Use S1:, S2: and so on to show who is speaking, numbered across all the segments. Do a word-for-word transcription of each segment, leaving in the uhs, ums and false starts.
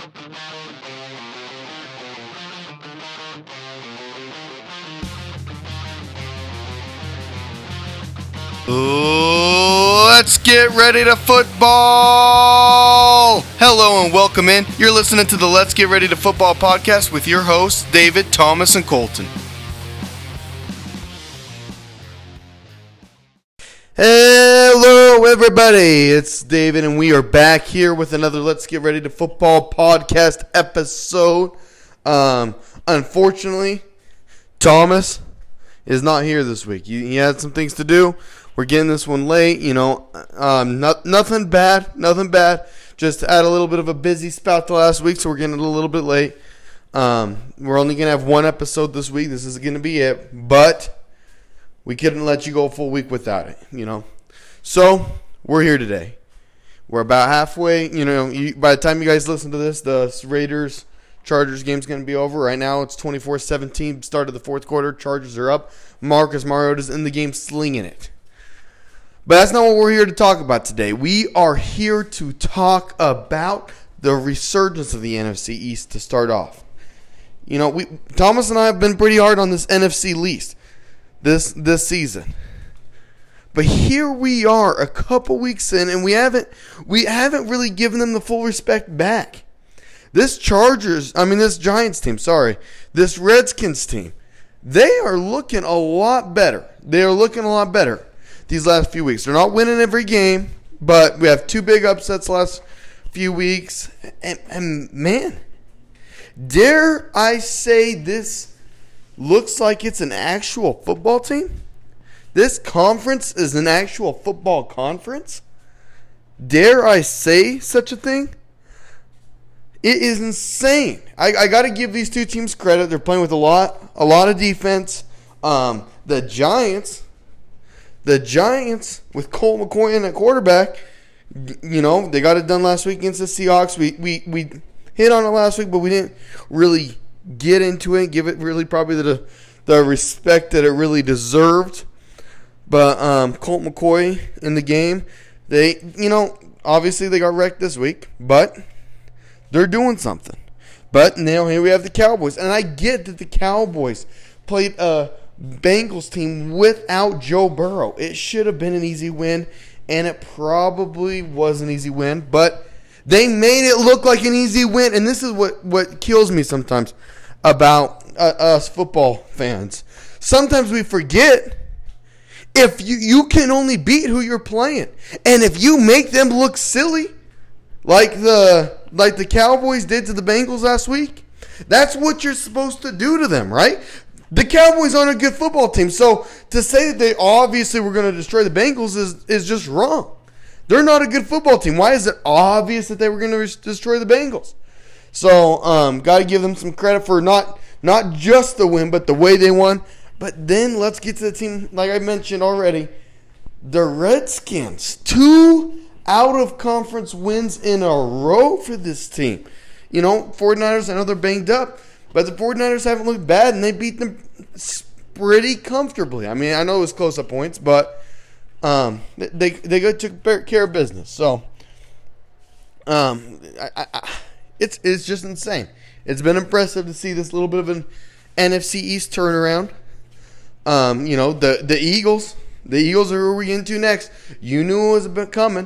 S1: Let's get ready to football! Hello and welcome in. You're listening to the Let's Get Ready to Football podcast with your hosts, David, Thomas, and Colton. Hello everybody, it's David and we are back here with another Let's Get Ready to Football podcast episode. Um, unfortunately, Thomas is not here this week. He, he had some things to do. We're getting this one late, you know, um, not, nothing bad, nothing bad. Just had a little bit of a busy spout the last week, so we're getting a little bit late. Um, we're only going to have one episode this week. This is going to be it, but we couldn't let you go a full week without it, you know. So, we're here today. We're about halfway, you know, you, by the time you guys listen to this, the Raiders Chargers game's going to be over. Right now, it's twenty-four seventeen, start of the fourth quarter. Chargers are up. Marcus Mariota's in the game slinging it. But that's not what we're here to talk about today. We are here to talk about the resurgence of the N F C East to start off. You know, we Thomas and I have been pretty hard on this N F C East this this season. But here we are a couple weeks in, and we haven't we haven't really given them the full respect back. This Chargers, I mean this Giants team, sorry, this Redskins team, they are looking a lot better. They are looking a lot better these last few weeks. They're not winning every game, but we have two big upsets the last few weeks. And, and man, dare I say this looks like it's an actual football team? This conference is an actual football conference? Dare I say such a thing? It is insane. I, I got to give these two teams credit. They're playing with a lot, a lot of defense. Um, the Giants, the Giants with Colt McCoy in at quarterback, you know, they got it done last week against the Seahawks. We we we hit on it last week, but we didn't really get into it, give it really probably the the respect that it really deserved. But um, Colt McCoy in the game, they, you know, obviously they got wrecked this week, but they're doing something. But now here we have the Cowboys. And I get that the Cowboys played a Bengals team without Joe Burrow. It should have been an easy win, and it probably was an easy win. But they made it look like an easy win. And this is what, what kills me sometimes about uh, us football fans. Sometimes we forget if you, you can only beat who you're playing. And if you make them look silly, like the like the Cowboys did to the Bengals last week, that's what you're supposed to do to them, right? The Cowboys aren't a good football team, so to say that they obviously were going to destroy the Bengals is, is just wrong. They're not a good football team. Why is it obvious that they were going to re- destroy the Bengals? So, um, got to give them some credit for not not just the win, but the way they won. But then let's get to the team, like I mentioned already, the Redskins. Two out-of-conference wins in a row for this team. You know, 49ers, I know they're banged up, but the 49ers haven't looked bad, and they beat them pretty comfortably. I mean, I know it was close at points, but um, they they got took care of business. So, um, I, I, it's it's just insane. It's been impressive to see this little bit of an N F C East turnaround. Um, you know, the the Eagles, the Eagles are who we're getting to next. You knew it was a bit coming.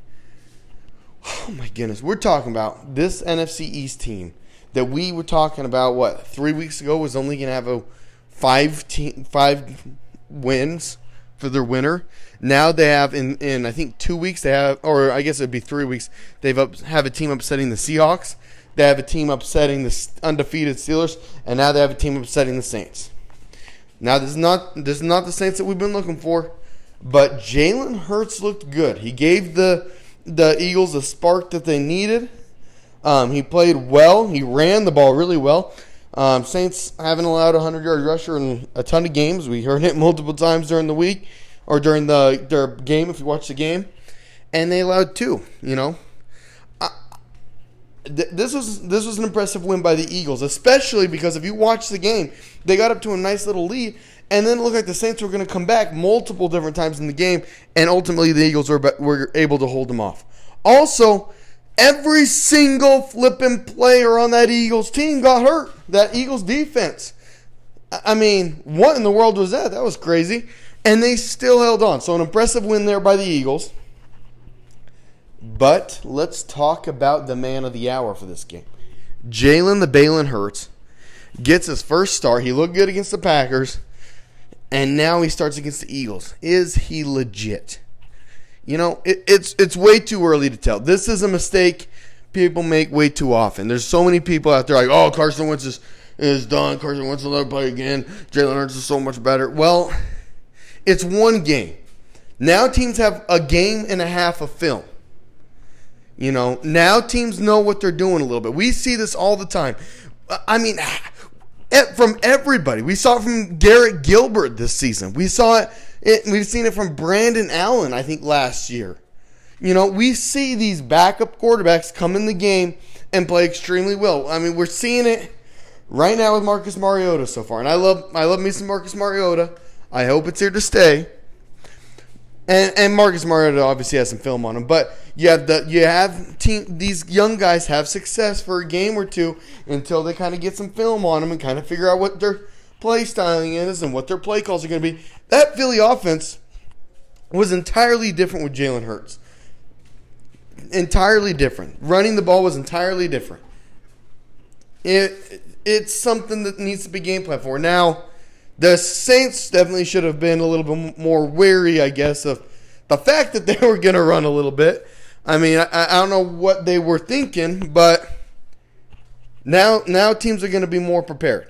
S1: Oh my goodness, we're talking about this N F C East team that we were talking about, what, three weeks ago was only going to have a five te- five wins for their winner. Now they have, in, in I think two weeks, they have, or I guess it would be three weeks, they've up, have a team upsetting the Seahawks. They have a team upsetting the undefeated Steelers, and now they have a team upsetting the Saints. Now, this is not this is not the Saints that we've been looking for, but Jalen Hurts looked good. He gave the the Eagles a spark that they needed. Um, he played well. He ran the ball really well. Um, Saints haven't allowed a hundred-yard rusher in a ton of games. We heard it multiple times during the week or during the their game if you watch the game. And they allowed two, you know. Uh, th- this was this was an impressive win by the Eagles, especially because if you watch the game, they got up to a nice little lead, and then it looked like the Saints were going to come back multiple different times in the game, and ultimately the Eagles were, were able to hold them off. Also, Every single flipping player on that Eagles team got hurt. That Eagles defense. I mean, what in the world was that? That was crazy. And they still held on. So an impressive win there by the Eagles. But let's talk about the man of the hour for this game. Jalen the Balin Hurts gets his first start. He looked good against the Packers. And now he starts against the Eagles. Is he legit? You know, it, it's it's way too early to tell. This is a mistake people make way too often. There's so many people out there like, oh, Carson Wentz is, is done. Carson Wentz will never play again. Jalen Hurts is so much better. Well, it's one game. Now teams have a game and a half of film. You know, now teams know what they're doing a little bit. We see this all the time. I mean, from everybody. We saw it from Garrett Gilbert this season. We saw it. It, we've seen it from Brandon Allen, I think, last year. You know, we see these backup quarterbacks come in the game and play extremely well. I mean, we're seeing it right now with Marcus Mariota so far. And I love I love me some Marcus Mariota. I hope it's here to stay. And and Marcus Mariota obviously has some film on him. But you have, the, you have team, these young guys have success for a game or two until they kind of get some film on them and kind of figure out what their play styling is and what their play calls are going to be. That Philly offense was entirely different with Jalen Hurts. Entirely different. Running the ball was entirely different. It It's something that needs to be game plan for. Now, the Saints definitely should have been a little bit more wary, I guess, of the fact that they were going to run a little bit. I mean, I, I don't know what they were thinking, but now, now teams are going to be more prepared.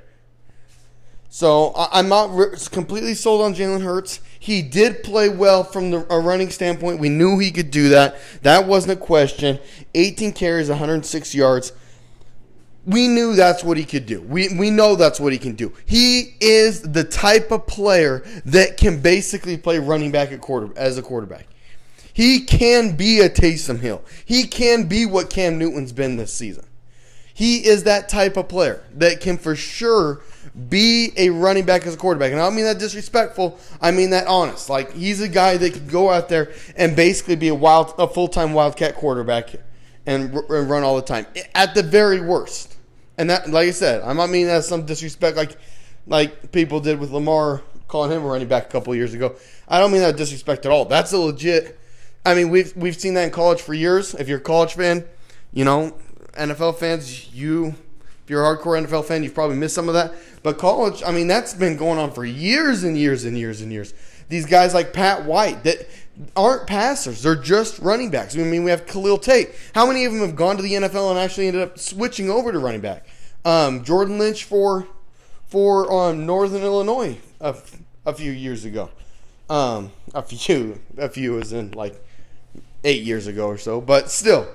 S1: So I'm not completely sold on Jalen Hurts. He did play well from the, a running standpoint. We knew he could do that. That wasn't a question. eighteen carries, one hundred six yards. We knew that's what he could do. We we know that's what he can do. He is the type of player that can basically play running back at quarter as a quarterback. He can be a Taysom Hill. He can be what Cam Newton's been this season. He is that type of player that can for sure be a running back as a quarterback. And I don't mean that disrespectful. I mean that honest. Like, he's a guy that can go out there and basically be a wild, a full-time Wildcat quarterback and, r- and run all the time. At the very worst. And that, like I said, I'm not meaning that as some disrespect like like people did with Lamar calling him a running back a couple of years ago. I don't mean that disrespect at all. That's a legit. I mean, we've we've seen that in college for years. If you're a college fan, you know, N F L fans, you if you're a hardcore N F L fan, you've probably missed some of that. But college, I mean, that's been going on for years and years and years and years. These guys like Pat White that aren't passers. They're just running backs. I mean, we have Khalil Tate. How many of them have gone to the N F L and actually ended up switching over to running back? Um, Jordan Lynch for for um, Northern Illinois a, a few years ago. Um, a few, a few as in like eight years ago or so. But still,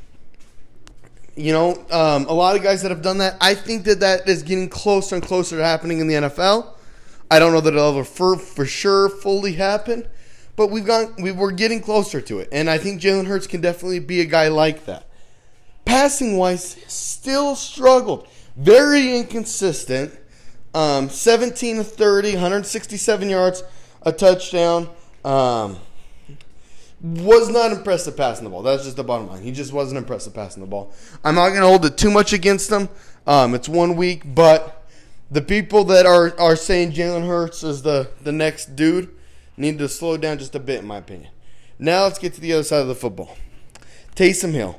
S1: you know, um, a lot of guys that have done that. I think that that is getting closer and closer to happening in the N F L. I don't know that it'll ever for, for sure fully happen, but we've gone, we we're getting closer to it, and I think Jalen Hurts can definitely be a guy like that. Passing wise, still struggled, very inconsistent. Um, seventeen to thirty, one hundred sixty-seven yards, a touchdown. Um, was not impressive passing the ball. That's just the bottom line. He just wasn't impressive passing the ball. I'm not going to hold it too much against him. Um, it's one week, but the people that are, are saying Jalen Hurts is the, the next dude need to slow down just a bit, in my opinion. Now let's get to the other side of the football. Taysom Hill.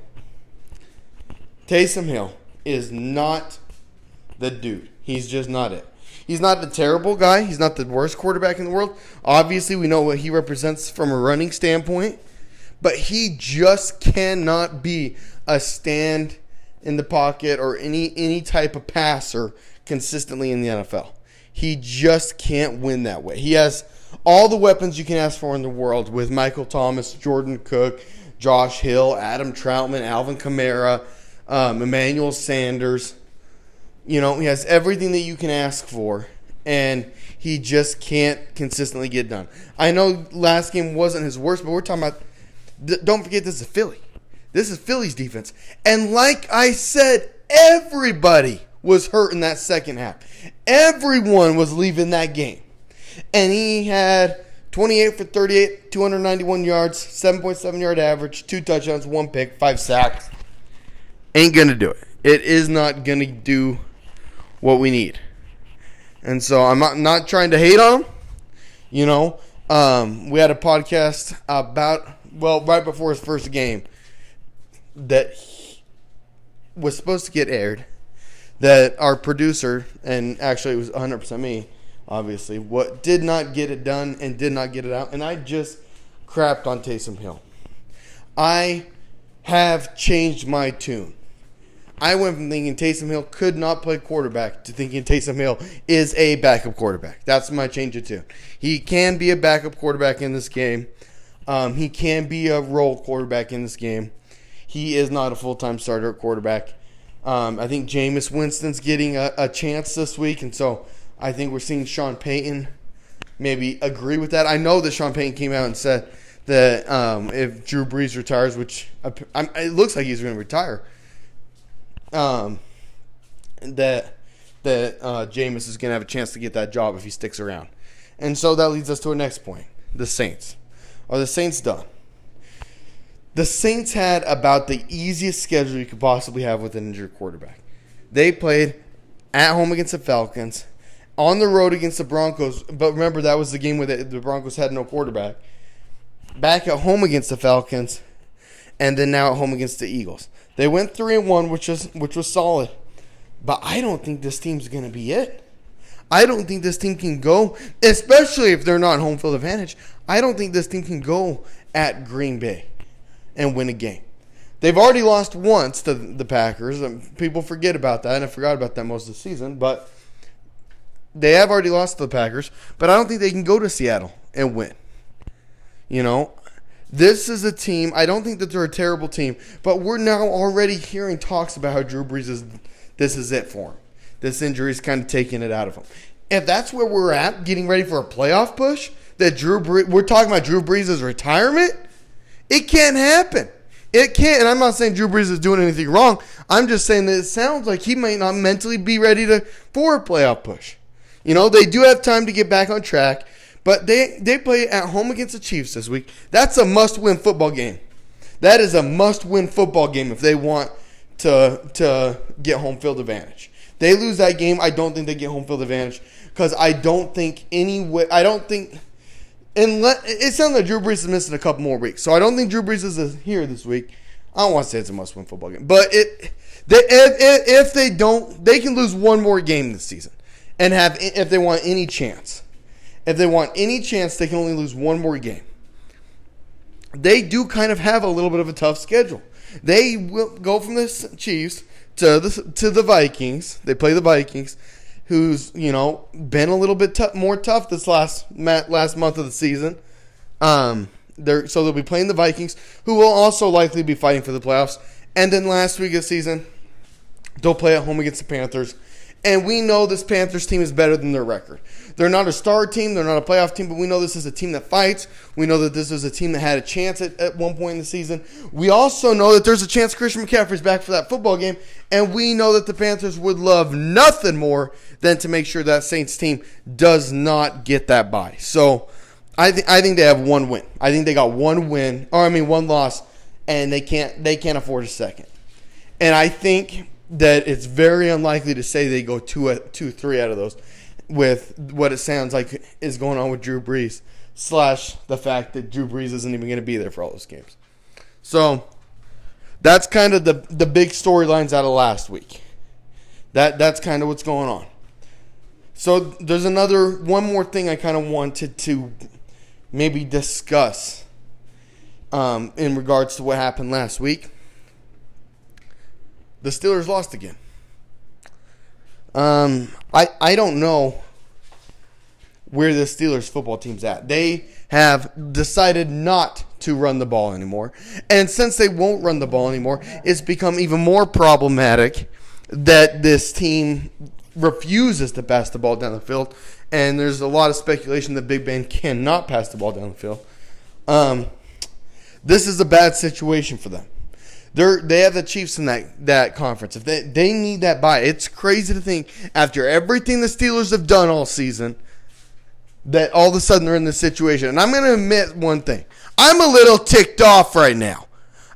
S1: Taysom Hill is not the dude. He's just not it. He's not the terrible guy. He's not the worst quarterback in the world. Obviously, we know what he represents from a running standpoint. But he just cannot be a stand in the pocket or any any type of passer consistently in the N F L. He just can't win that way. He has all the weapons you can ask for in the world with Michael Thomas, Jordan Cook, Josh Hill, Adam Troutman, Alvin Kamara, um, Emmanuel Sanders. You know, he has everything that you can ask for, and he just can't consistently get done. I know last game wasn't his worst, but we're talking about, don't forget this is Philly. This is Philly's defense. And like I said, everybody was hurt in that second half. Everyone was leaving that game. And he had twenty-eight for thirty-eight, two hundred ninety-one yards, seven point seven yard average, two touchdowns, one pick, five sacks. ain't going to do it. It is not going to do what we need. And so I'm not, not trying to hate on him. You know, um, we had a podcast about, well, right before his first game that was supposed to get aired, that our producer, and actually it was one hundred percent me, obviously, what did not get it done and did not get it out. And I just crapped on Taysom Hill. I have changed my tune. I went from thinking Taysom Hill could not play quarterback to thinking Taysom Hill is a backup quarterback. That's my change of tune. He can be a backup quarterback in this game. Um, he can be a role quarterback in this game. He is not a full-time starter at quarterback. Um, I think Jameis Winston's getting a, a chance this week, and so I think we're seeing Sean Payton maybe agree with that. I know that Sean Payton came out and said that um, if Drew Brees retires, which I'm, it looks like he's going to retire, Um, that that uh, Jameis is going to have a chance to get that job if he sticks around. And so that leads us to our next point. The Saints. Are the Saints done? The Saints had about the easiest schedule you could possibly have with an injured quarterback. They played at home against the Falcons, on the road against the Broncos, but remember that was the game where the, the Broncos had no quarterback. Back at home against the Falcons, and then now at home against the Eagles. They went three and one, which was which was solid. But I don't think this team's going to be it. I don't think this team can go, especially if they're not home field advantage. I don't think this team can go at Green Bay and win a game. They've already lost once to the Packers. And people forget about that, and I forgot about that most of the season. But they have already lost to the Packers. But I don't think they can go to Seattle and win. You know, this is a team, I don't think that they're a terrible team, but we're now already hearing talks about how Drew Brees is, this is it for him. This injury is kind of taking it out of him. If that's where we're at, getting ready for a playoff push, that Drew Brees, we're talking about Drew Brees' retirement, it can't happen. It can't, and I'm not saying Drew Brees is doing anything wrong. I'm just saying that it sounds like he might not mentally be ready to for a playoff push. You know, they do have time to get back on track. But they, they play at home against the Chiefs this week. That's a must-win football game. That is a must-win football game if they want to, to get home field advantage. They lose that game, I don't think they get home field advantage because I don't think any way – I don't think – unless it sounds like Drew Brees is missing a couple more weeks. So I don't think Drew Brees is here this week. I don't want to say it's a must-win football game. But it, they, if, if they don't – they can lose one more game this season and have – if they want any chance. If they want any chance, they can only lose one more game. They do kind of have a little bit of a tough schedule. They will go from the Chiefs to the to the Vikings. They play the Vikings, who's you know been a little bit t- more tough this last last month of the season. Um, they're so they'll be playing the Vikings, who will also likely be fighting for the playoffs. And then last week of the season, they'll play at home against the Panthers. And we know this Panthers team is better than their record. They're not a star team. They're not a playoff team. But we know this is a team that fights. We know that this is a team that had a chance at, at one point in the season. We also know that there's a chance Christian McCaffrey's back for that football game. And we know that the Panthers would love nothing more than to make sure that Saints team does not get that bye. So I, th- I think they have one win. I think they got one win. Or, I mean, one loss. And they can't they can't afford a second. And I think that it's very unlikely to say they go two, two, three out of those with what it sounds like is going on with Drew Brees, slash the fact that Drew Brees isn't even going to be there for all those games. So that's kind of the the big storylines out of last week. That that's kind of what's going on. So there's another one more thing I kind of wanted to maybe discuss um, in regards to what happened last week. The Steelers lost again. Um, I I don't know where the Steelers football team's at. They have decided not to run the ball anymore. And since they won't run the ball anymore, it's become even more problematic that this team refuses to pass the ball down the field. And there's a lot of speculation that Big Ben cannot pass the ball down the field. Um, this is a bad situation for them. They're, they have the Chiefs in that, that conference. If they, they need that bye. It's crazy to think after everything the Steelers have done all season that all of a sudden they're in this situation. And I'm going to admit one thing. I'm a little ticked off right now.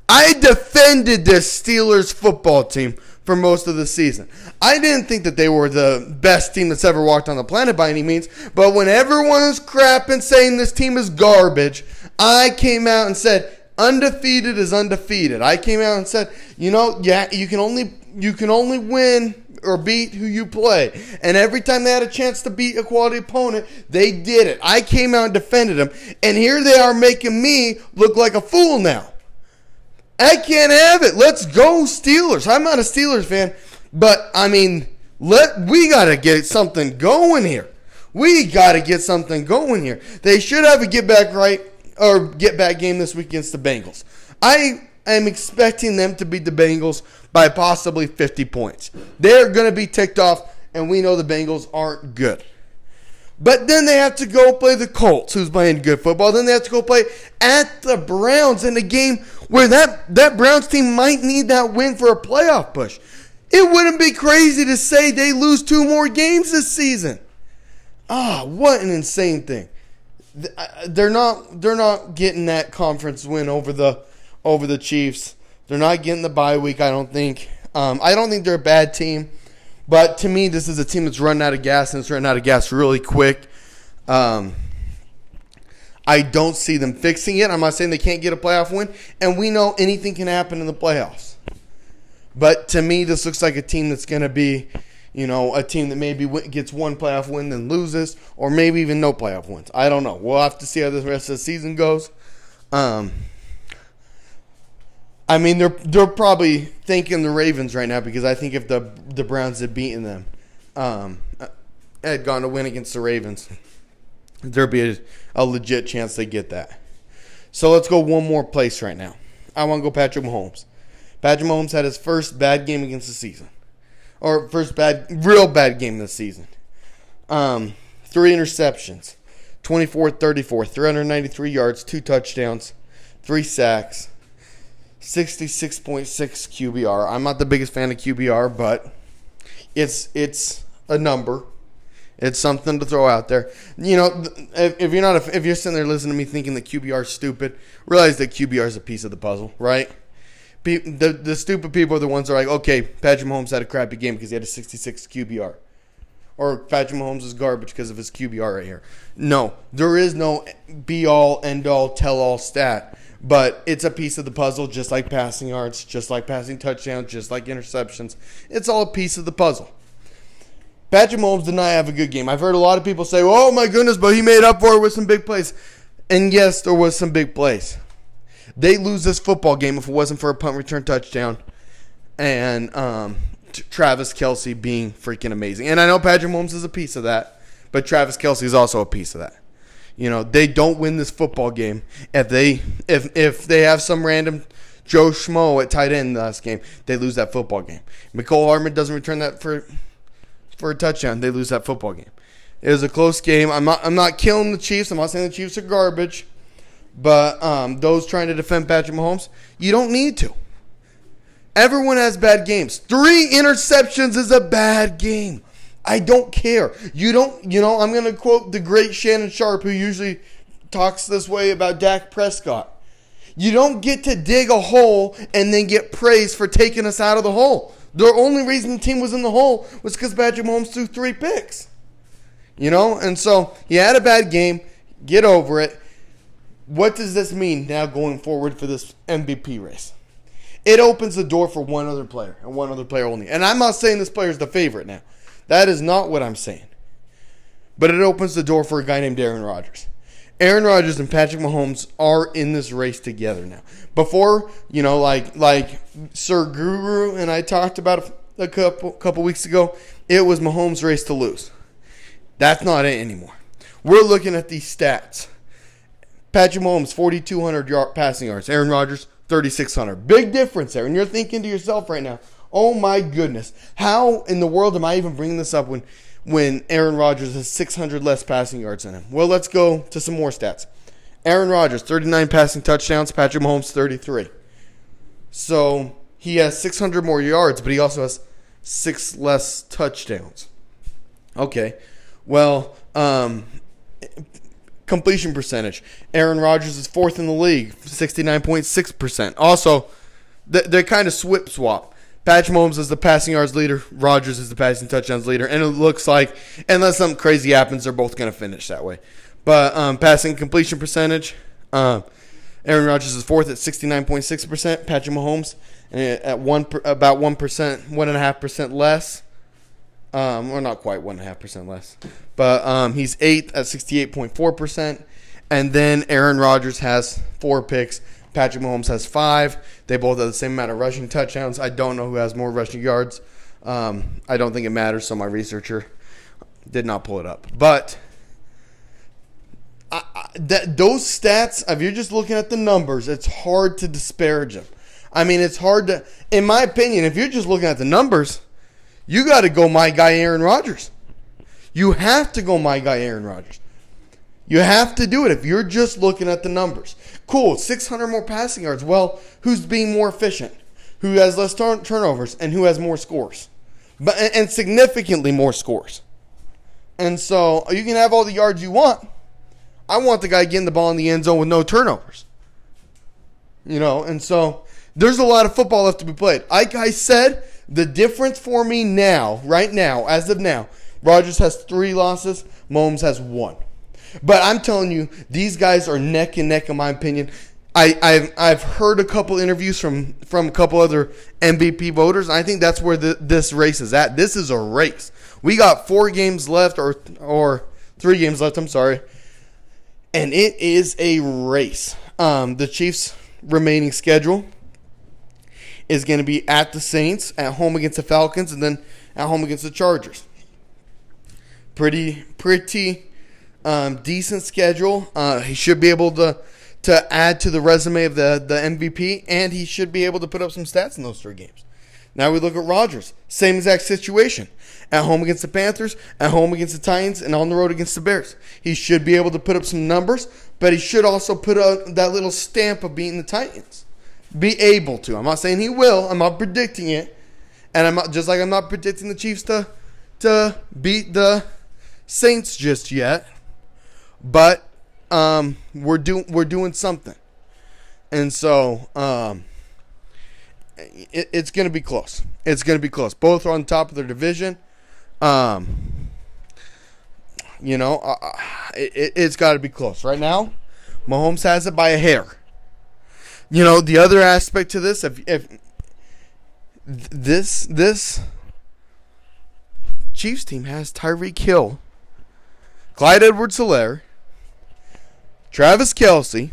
S1: I defended this Steelers football team for most of the season. I didn't think that they were the best team that's ever walked on the planet by any means, but when everyone was crapping saying this team is garbage, I came out and said, undefeated is undefeated. I came out and said, you know, yeah, you can only you can only win or beat who you play. And every time they had a chance to beat a quality opponent, they did it. I came out and defended them, and here they are making me look like a fool now. I can't have it. Let's go Steelers. I'm not a Steelers fan, but I mean, let we got to get something going here. We got to get something going here. They should have a get back right or get back game this week against the Bengals. I am expecting them to beat the Bengals by possibly fifty points. They're going to be ticked off, and we know the Bengals aren't good. But then they have to go play the Colts, who's playing good football. Then they have to go play at the Browns in a game where that, that Browns team might need that win for a playoff push. It wouldn't be crazy to say they lose two more games this season. Ah, what an insane thing. They're not they're not getting that conference win over the over the Chiefs. They're not getting the bye week, I don't think. Um, I don't think they're a bad team. But to me, this is a team that's running out of gas, and it's running out of gas really quick. Um, I don't see them fixing it. I'm not saying they can't get a playoff win, and we know anything can happen in the playoffs. But to me, this looks like a team that's going to be, you know, a team that maybe gets one playoff win, then loses, or maybe even no playoff wins. I don't know. We'll have to see how the rest of the season goes. Um, I mean, they're they're probably thanking the Ravens right now, because I think if the the Browns had beaten them, um, had gone to win against the Ravens, there'd be a, a legit chance they get that. So let's go one more place right now. I want to go Patrick Mahomes. Patrick Mahomes had his first bad game against the season, or first bad, real bad game this season. Um, three interceptions, twenty-four thirty-four, three hundred ninety-three yards, two touchdowns, three sacks. sixty-six point six Q B R. I'm not the biggest fan of Q B R, but it's it's a number. It's something to throw out there. You know, if, if you're not a, if you're sitting there listening to me thinking that Q B R is stupid, realize that Q B R is a piece of the puzzle, right? Pe- the the stupid people are the ones that are like, okay, Patrick Mahomes had a crappy game because he had a sixty-six Q B R. Or Patrick Mahomes is garbage because of his Q B R right here. No, there is no be-all, end-all, tell-all stat. But it's a piece of the puzzle, just like passing yards, just like passing touchdowns, just like interceptions. It's all a piece of the puzzle. Patrick Mahomes did not have a good game. I've heard a lot of people say, oh my goodness, but he made up for it with some big plays. And yes, there was some big plays. They lose this football game if it wasn't for a punt return touchdown and um, t- Travis Kelce being freaking amazing. And I know Patrick Mahomes is a piece of that, but Travis Kelce is also a piece of that. You know, they don't win this football game if they if if they have some random Joe Schmo at tight end last game. They lose that football game. Mecole Hardman doesn't return that for for a touchdown. They lose that football game. It was a close game. I'm not I'm not killing the Chiefs. I'm not saying the Chiefs are garbage, but um, those trying to defend Patrick Mahomes, you don't need to. Everyone has bad games. Three interceptions is a bad game. I don't care. You don't, you know, I'm going to quote the great Shannon Sharp, who usually talks this way about Dak Prescott. You don't get to dig a hole and then get praised for taking us out of the hole. The only reason the team was in the hole was because Patrick Mahomes threw three picks. You know, and so he had a bad game. Get over it. What does this mean now going forward for this M V P race? It opens the door for one other player and one other player only. And I'm not saying this player is the favorite now. That is not what I'm saying. But it opens the door for a guy named Aaron Rodgers. Aaron Rodgers and Patrick Mahomes are in this race together now. Before, you know, like like Sir Guru and I talked about a couple couple weeks ago, it was Mahomes' race to lose. That's not it anymore. We're looking at these stats. Patrick Mahomes, forty-two hundred yard passing yards. Aaron Rodgers, thirty-six hundred. Big difference there. And you're thinking to yourself right now, oh my goodness, how in the world am I even bringing this up when, when Aaron Rodgers has six hundred less passing yards than him? Well, let's go to some more stats. Aaron Rodgers, thirty-nine passing touchdowns. Patrick Mahomes, thirty-three. So he has six hundred more yards, but he also has six less touchdowns. Okay, well, um, completion percentage. Aaron Rodgers is fourth in the league, sixty-nine point six percent. Also, they, they kind of swip swap. Patrick Mahomes is the passing yards leader. Rodgers is the passing touchdowns leader. And it looks like, unless something crazy happens, they're both going to finish that way. But um, passing completion percentage, um, Aaron Rodgers is fourth at sixty-nine point six percent. Patrick Mahomes at one about one percent, one point five percent less. Um, or not quite one point five percent less. But um, he's eighth at sixty-eight point four percent. And then Aaron Rodgers has four picks. Patrick Mahomes has five. They both have the same amount of rushing touchdowns. I don't know who has more rushing yards. Um, I don't think it matters, so my researcher did not pull it up. But I, I, that, those stats, if you're just looking at the numbers, it's hard to disparage them. I mean, it's hard to, in my opinion, if you're just looking at the numbers, you got to go my guy Aaron Rodgers. You have to go my guy Aaron Rodgers. You have to do it if you're just looking at the numbers. Cool, six hundred more passing yards. Well, who's being more efficient? Who has less turn- turnovers? And who has more scores? But and, and significantly more scores. And so you can have all the yards you want. I want the guy getting the ball in the end zone with no turnovers. You know, and so there's a lot of football left to be played. Like I said, the difference for me now, right now, as of now, Rodgers has three losses, Mahomes has one. But I'm telling you, these guys are neck and neck in my opinion. I, I've I've heard a couple interviews from, from a couple other M V P voters, and I think that's where the, this race is at. This is a race. We got four games left, or or three games left, I'm sorry. And it is a race. Um, the Chiefs' remaining schedule is going to be at the Saints, at home against the Falcons, and then at home against the Chargers. Pretty, pretty... Um, decent schedule. Uh, he should be able to to add to the resume of the, the M V P, and he should be able to put up some stats in those three games. Now we look at Rodgers. Same exact situation. At home against the Panthers, at home against the Titans, and on the road against the Bears. He should be able to put up some numbers, but he should also put up that little stamp of beating the Titans. Be able to. I'm not saying he will. I'm not predicting it. And I'm not, just like I'm not predicting the Chiefs to to beat the Saints just yet. But um, we're doing we're doing something, and so um, it, it's going to be close. It's going to be close. Both are on top of their division. Um, you know, uh, it, it's got to be close. Right now, Mahomes has it by a hair. You know, the other aspect to this, if, if this this Chiefs team has Tyreek Hill, Clyde Edwards-Helaire, Travis Kelce,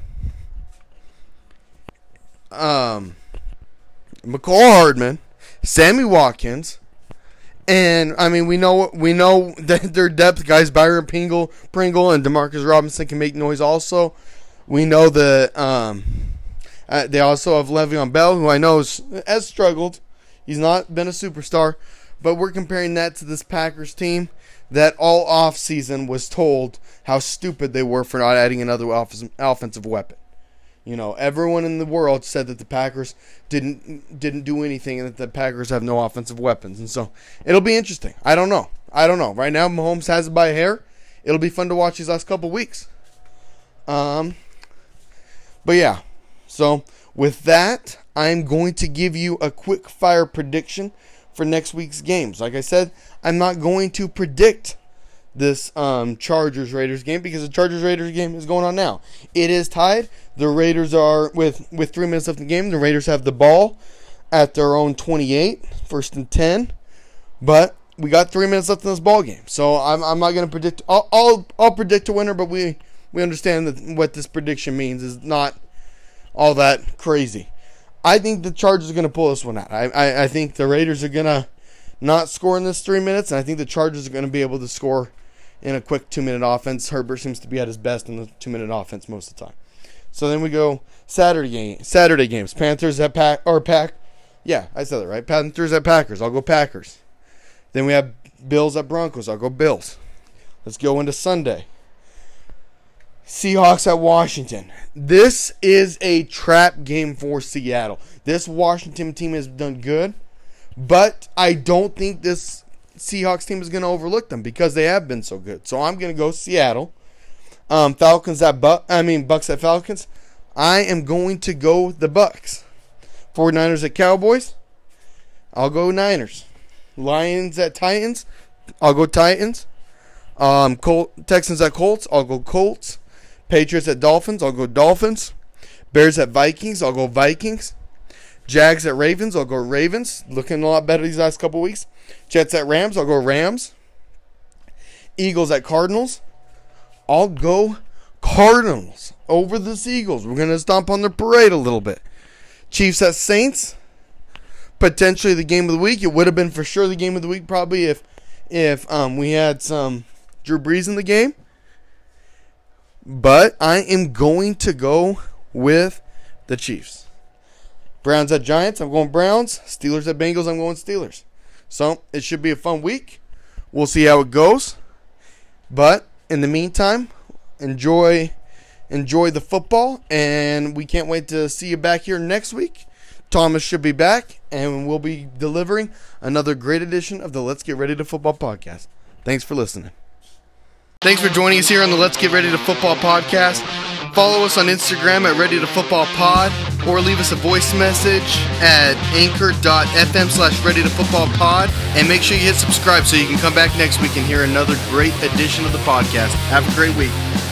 S1: um, McCall Hardman, Sammy Watkins, and I mean we know we know that their depth guys Byron Pringle, Pringle, and Demarcus Robinson can make noise. Also, we know that um, uh, they also have Le'Veon Bell, who I know is, has struggled. He's not been a superstar, but we're comparing that to this Packers team that all offseason was told how stupid they were for not adding another offensive weapon. You know, everyone in the world said that the Packers didn't didn't do anything and that the Packers have no offensive weapons. And so it'll be interesting. I don't know. I don't know. Right now, Mahomes has it by a hair. It'll be fun to watch these last couple weeks. Um, but yeah. So with that, I'm going to give you a quick fire prediction for next week's games. Like I said, I'm not going to predict this um, Chargers-Raiders game because the Chargers-Raiders game is going on now. It is tied. The Raiders are, with, with three minutes left in the game, the Raiders have the ball at their own twenty-eight, first and ten. But we got three minutes left in this ball game. So I'm, I'm not going to predict. I'll, I'll, I'll predict a winner, but we, we understand that what this prediction means is not all that crazy. I think the Chargers are going to pull this one out. I, I, I think the Raiders are going to not score in this three minutes, and I think the Chargers are going to be able to score in a quick two-minute offense. Herbert seems to be at his best in the two-minute offense most of the time. So then we go Saturday game, Saturday games. Panthers at Pack or Pack. Yeah, I said it right. Panthers at Packers. I'll go Packers. Then we have Bills at Broncos. I'll go Bills. Let's go into Sunday. Seahawks at Washington. This is a trap game for Seattle. This Washington team has done good, but I don't think this Seahawks team is going to overlook them because they have been so good. So I'm going to go Seattle. Um, Falcons at Buck. I mean Bucks at Falcons. I am going to go the Bucks. forty-niners at Cowboys. I'll go Niners. Lions at Titans. I'll go Titans. Um, Col- Texans at Colts. I'll go Colts. Patriots at Dolphins. I'll go Dolphins. Bears at Vikings. I'll go Vikings. Jags at Ravens. I'll go Ravens. Looking a lot better these last couple weeks. Jets at Rams. I'll go Rams. Eagles at Cardinals. I'll go Cardinals over the Eagles. We're going to stomp on their parade a little bit. Chiefs at Saints. Potentially the game of the week. It would have been for sure the game of the week probably if if um, we had some Drew Brees in the game. But I am going to go with the Chiefs. Browns at Giants. I'm going Browns. Steelers at Bengals. I'm going Steelers. So it should be a fun week. We'll see how it goes. But in the meantime, enjoy enjoy the football. And we can't wait to see you back here next week. Thomas should be back, and we'll be delivering another great edition of the Let's Get Ready to Football podcast. Thanks for listening. Thanks for joining us here on the Let's Get Ready to Football podcast. Follow us on Instagram at Ready to Football Pod, or leave us a voice message at anchor.fm slash Ready to Football Pod. And make sure you hit subscribe so you can come back next week and hear another great edition of the podcast. Have a great week.